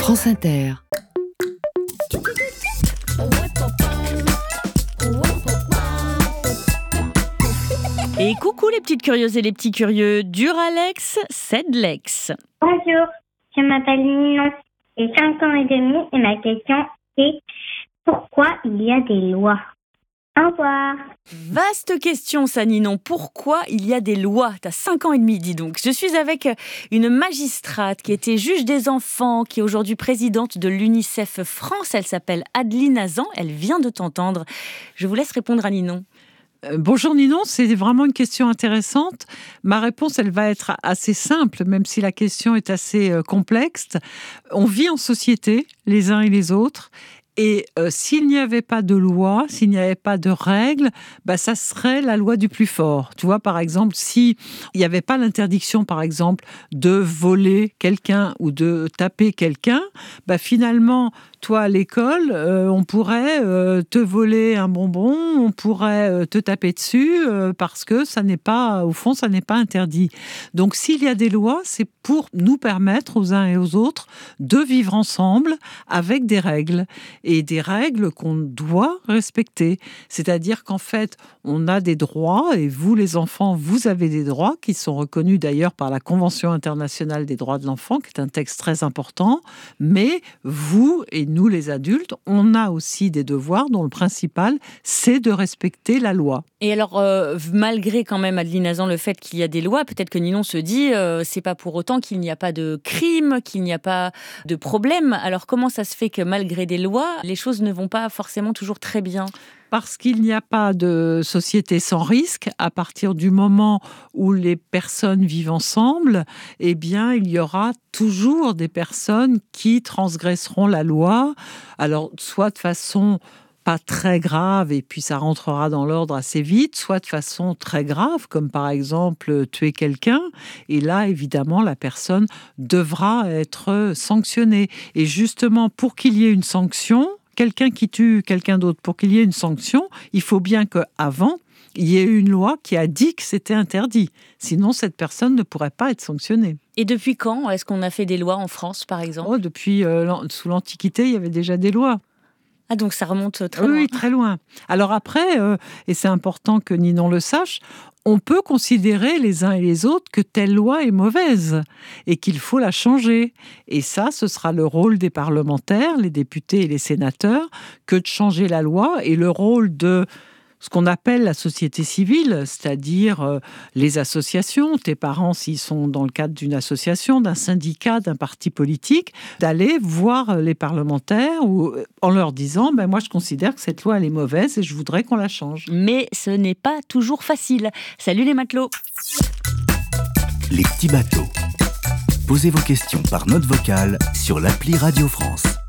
France Inter. Et coucou les petites curieuses et les petits curieux, Duralex, Sedlex. Bonjour, je m'appelle Ninon, j'ai 5 ans et demi et ma question est pourquoi il y a des lois? Au revoir. Vaste question ça Ninon, pourquoi il y a des lois? T'as 5 ans et demi dis donc. Je suis avec une magistrate qui était juge des enfants, qui est aujourd'hui présidente de l'UNICEF France. Elle s'appelle Adeline Hazan, elle vient de t'entendre. Je vous laisse répondre à Ninon. Bonjour Ninon, c'est vraiment une question intéressante. Ma réponse, elle va être assez simple, même si la question est assez complexe. On vit en société, les uns et les autres. Et s'il n'y avait pas de loi, s'il n'y avait pas de règles, ça serait la loi du plus fort. Tu vois, par exemple, s'il n'y avait pas l'interdiction, par exemple, de voler quelqu'un ou de taper quelqu'un, finalement, toi, à l'école, on pourrait te voler un bonbon, on pourrait te taper dessus parce que ça n'est pas, au fond, ça n'est pas interdit. Donc, s'il y a des lois, c'est pour nous permettre aux uns et aux autres de vivre ensemble avec des règles. Et des règles qu'on doit respecter. C'est-à-dire qu'en fait, on a des droits, et vous, les enfants, vous avez des droits qui sont reconnus d'ailleurs par la Convention internationale des droits de l'enfant, qui est un texte très important. Mais vous et nous, les adultes, on a aussi des devoirs dont le principal, c'est de respecter la loi. Et alors, malgré quand même, Adeline Hazan, le fait qu'il y a des lois, peut-être que Ninon se dit, c'est pas pour autant qu'il n'y a pas de crime, qu'il n'y a pas de problème. Alors, comment ça se fait que malgré des lois, les choses ne vont pas forcément toujours très bien? Parce qu'il n'y a pas de société sans risque. À partir du moment où les personnes vivent ensemble, il y aura toujours des personnes qui transgresseront la loi. Alors, soit de façon pas très grave, et puis ça rentrera dans l'ordre assez vite, soit de façon très grave, comme par exemple tuer quelqu'un. Et là, évidemment, la personne devra être sanctionnée. Et justement, pour qu'il y ait une sanction, quelqu'un qui tue quelqu'un d'autre, pour qu'il y ait une sanction, il faut bien qu'avant, il y ait une loi qui a dit que c'était interdit. Sinon, cette personne ne pourrait pas être sanctionnée. Et depuis quand est-ce qu'on a fait des lois en France, par exemple? Depuis sous l'Antiquité, il y avait déjà des lois. Ah, donc ça remonte très loin. Oui, très loin. Alors après, et c'est important que Ninon le sache, on peut considérer les uns et les autres que telle loi est mauvaise et qu'il faut la changer. Et ça, ce sera le rôle des parlementaires, les députés et les sénateurs, que de changer la loi, et le rôle de ce qu'on appelle la société civile, c'est-à-dire les associations, tes parents s'ils sont dans le cadre d'une association, d'un syndicat, d'un parti politique, d'aller voir les parlementaires en leur disant moi je considère que cette loi elle est mauvaise et je voudrais qu'on la change. Mais ce n'est pas toujours facile. Salut les matelots. Les petits bateaux. Posez vos questions par note vocale sur l'appli Radio France.